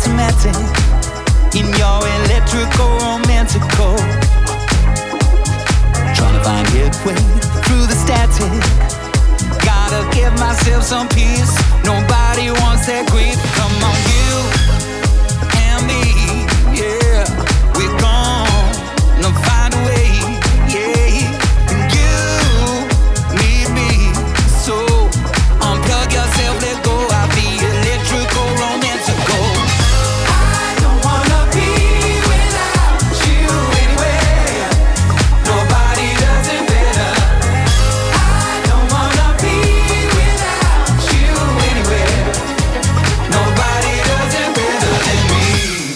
automatic in your electrical romantical. Trying to find headway through the static. Gotta give myself some peace. Nobody wants that grief. Come on, you and me, yeah. We're gonna find a way, yeah. And you need me, so unplug yourself, let go. I'll be electrical, romantical. I don't wanna be without you anywhere. Nobody does it better. I don't wanna be without you anywhere. Nobody does it better than me.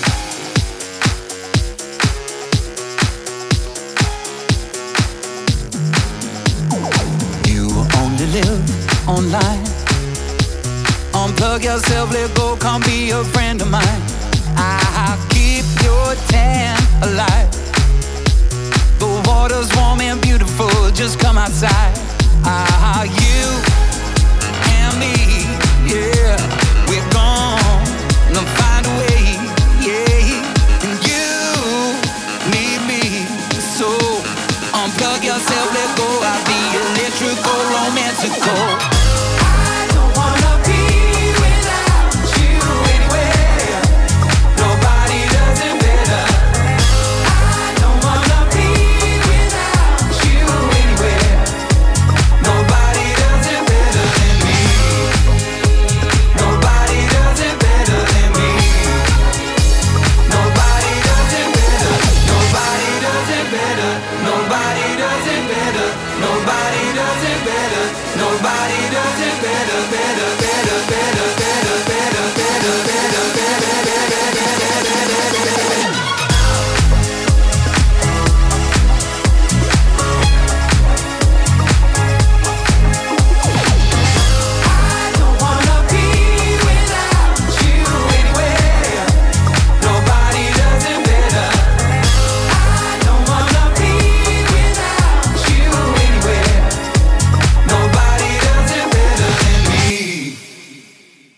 You only live online. Unplug yourself, let go, come be a friend of mine. I'll keep your tan alive. The water's warm and beautiful, just come outside. You and me, yeah. We're gonna find a way, yeah. And you need me, so unplug yourself, let go. I'll be electrical, romantical. I don't wanna be without you anywhere. Nobody does it better. I don't wanna be without you anywhere. Nobody does it better than me. Nobody does it better than me. Nobody does it better. Nobody does it better. Nobody does it better. Nobody does it better. Nobody does it better, better, better.